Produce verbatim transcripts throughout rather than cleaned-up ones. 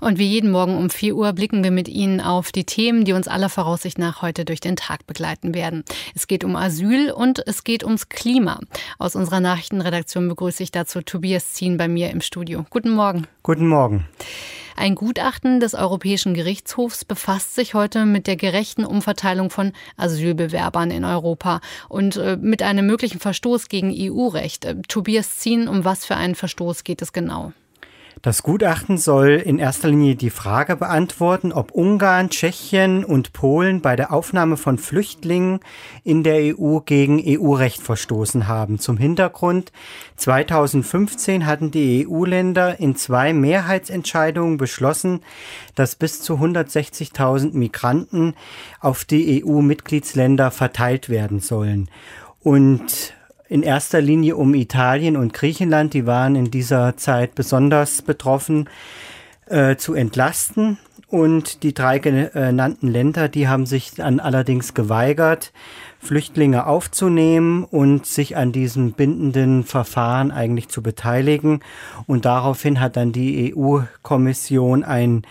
Und wie jeden Morgen um vier Uhr blicken wir mit Ihnen auf die Themen, die uns aller Voraussicht nach heute durch den Tag begleiten werden. Es geht um Asyl und es geht ums Klima. Aus unserer Nachrichtenredaktion begrüße ich dazu Tobias Zien bei mir im Studio. Guten Morgen. Guten Morgen. Ein Gutachten des Europäischen Gerichtshofs befasst sich heute mit der gerechten Umverteilung von Asylbewerbern in Europa und äh, mit einem möglichen Verstoß gegen E U-Recht. Äh, Tobias Zien, um was für einen Verstoß geht es genau? Das Gutachten soll in erster Linie die Frage beantworten, ob Ungarn, Tschechien und Polen bei der Aufnahme von Flüchtlingen in der E U gegen E U-Recht verstoßen haben. Zum Hintergrund: zweitausendfünfzehn hatten die E U-Länder in zwei Mehrheitsentscheidungen beschlossen, dass bis zu hundertsechzigtausend Migranten auf die E U-Mitgliedsländer verteilt werden sollen. Und in erster Linie um Italien und Griechenland, die waren in dieser Zeit besonders betroffen, äh, zu entlasten. Und die drei genannten Länder, die haben sich dann allerdings geweigert, Flüchtlinge aufzunehmen und sich an diesem bindenden Verfahren eigentlich zu beteiligen. Und daraufhin hat dann die E U-Kommission ein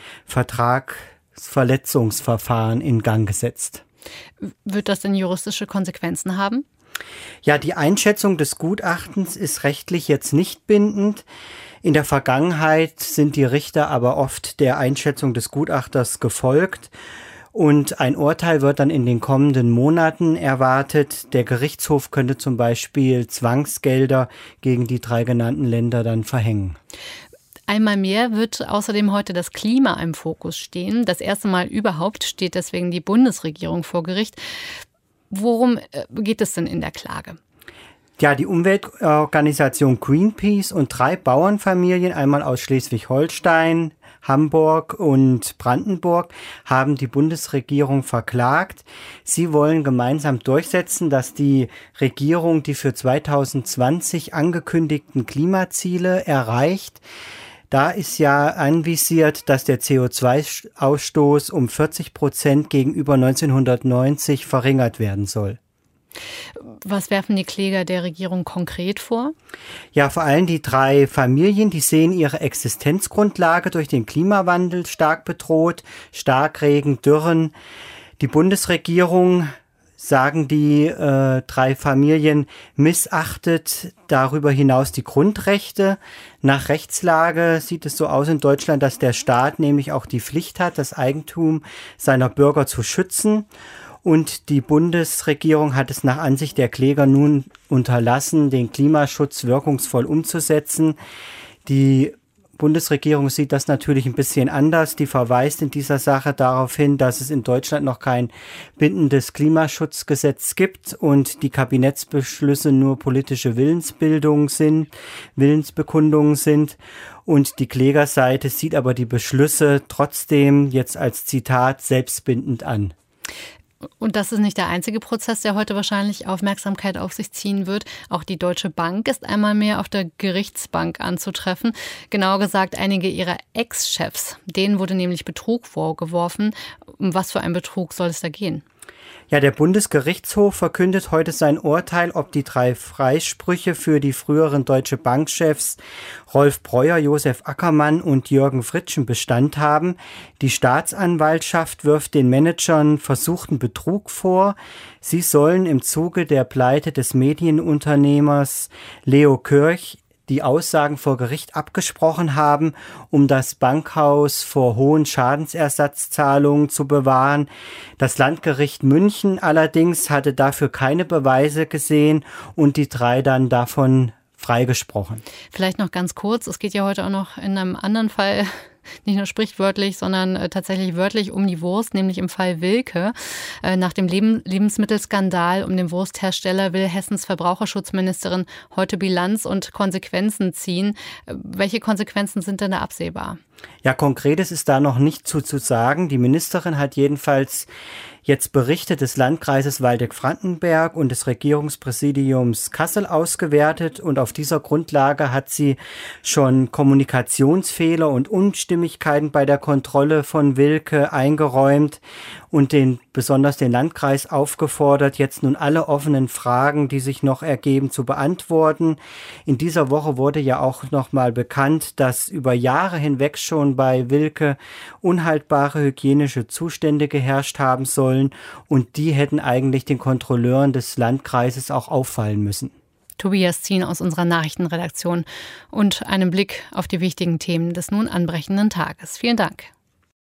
Vertragsverletzungsverfahren in Gang gesetzt. Wird das denn juristische Konsequenzen haben? Ja, die Einschätzung des Gutachtens ist rechtlich jetzt nicht bindend. In der Vergangenheit sind die Richter aber oft der Einschätzung des Gutachters gefolgt. Und ein Urteil wird dann in den kommenden Monaten erwartet. Der Gerichtshof könnte zum Beispiel Zwangsgelder gegen die drei genannten Länder dann verhängen. Einmal mehr wird außerdem heute das Klima im Fokus stehen. Das erste Mal überhaupt steht deswegen die Bundesregierung vor Gericht. Worum geht es denn in der Klage? Ja, die Umweltorganisation Greenpeace und drei Bauernfamilien, einmal aus Schleswig-Holstein, Hamburg und Brandenburg, haben die Bundesregierung verklagt. Sie wollen gemeinsam durchsetzen, dass die Regierung die für zweitausendzwanzig angekündigten Klimaziele erreicht. Da ist ja anvisiert, dass der C O zwei Ausstoß um vierzig Prozent gegenüber neunzehnhundertneunzig verringert werden soll. Was werfen die Kläger der Regierung konkret vor? Ja, vor allem die drei Familien, die sehen ihre Existenzgrundlage durch den Klimawandel stark bedroht. Starkregen, Dürren. Die Bundesregierung, sagen die äh, drei Familien, missachtet darüber hinaus die Grundrechte. Nach Rechtslage sieht es so aus in Deutschland, dass der Staat nämlich auch die Pflicht hat, das Eigentum seiner Bürger zu schützen. Und die Bundesregierung hat es nach Ansicht der Kläger nun unterlassen, den Klimaschutz wirkungsvoll umzusetzen. Die Bundesregierung sieht das natürlich ein bisschen anders. Die verweist in dieser Sache darauf hin, dass es in Deutschland noch kein bindendes Klimaschutzgesetz gibt und die Kabinettsbeschlüsse nur politische Willensbildung sind, Willensbekundungen sind. Und die Klägerseite sieht aber die Beschlüsse trotzdem jetzt als Zitat selbstbindend an. Und das ist nicht der einzige Prozess, der heute wahrscheinlich Aufmerksamkeit auf sich ziehen wird. Auch die Deutsche Bank ist einmal mehr auf der Gerichtsbank anzutreffen. Genauer gesagt, einige ihrer Ex-Chefs. Denen wurde nämlich Betrug vorgeworfen. Um was für einen Betrug soll es da gehen? Ja, der Bundesgerichtshof verkündet heute sein Urteil, ob die drei Freisprüche für die früheren Deutsche Bank-Chefs Rolf Breuer, Josef Ackermann und Jürgen Fritschen Bestand haben. Die Staatsanwaltschaft wirft den Managern versuchten Betrug vor. Sie sollen im Zuge der Pleite des Medienunternehmers Leo Kirch die Aussagen vor Gericht abgesprochen haben, um das Bankhaus vor hohen Schadensersatzzahlungen zu bewahren. Das Landgericht München allerdings hatte dafür keine Beweise gesehen und die drei dann davon freigesprochen. Vielleicht noch ganz kurz, es geht ja heute auch noch in einem anderen Fall nicht nur sprichwörtlich, sondern äh, tatsächlich wörtlich um die Wurst, nämlich im Fall Wilke. Äh, nach dem Leben, Lebensmittelskandal um den Wursthersteller will Hessens Verbraucherschutzministerin heute Bilanz und Konsequenzen ziehen. Äh, welche Konsequenzen sind denn da absehbar? Ja, Konkretes ist da noch nicht zu, zu sagen. Die Ministerin hat jedenfalls jetzt Berichte des Landkreises Waldeck-Frankenberg und des Regierungspräsidiums Kassel ausgewertet und auf dieser Grundlage hat sie schon Kommunikationsfehler und Unstimmigkeiten bei der Kontrolle von Wilke eingeräumt und den, besonders den Landkreis aufgefordert, jetzt nun alle offenen Fragen, die sich noch ergeben, zu beantworten. In dieser Woche wurde ja auch noch mal bekannt, dass über Jahre hinweg schon bei Wilke unhaltbare hygienische Zustände geherrscht haben sollen und die hätten eigentlich den Kontrolleuren des Landkreises auch auffallen müssen. Tobias Zien aus unserer Nachrichtenredaktion und einen Blick auf die wichtigen Themen des nun anbrechenden Tages. Vielen Dank.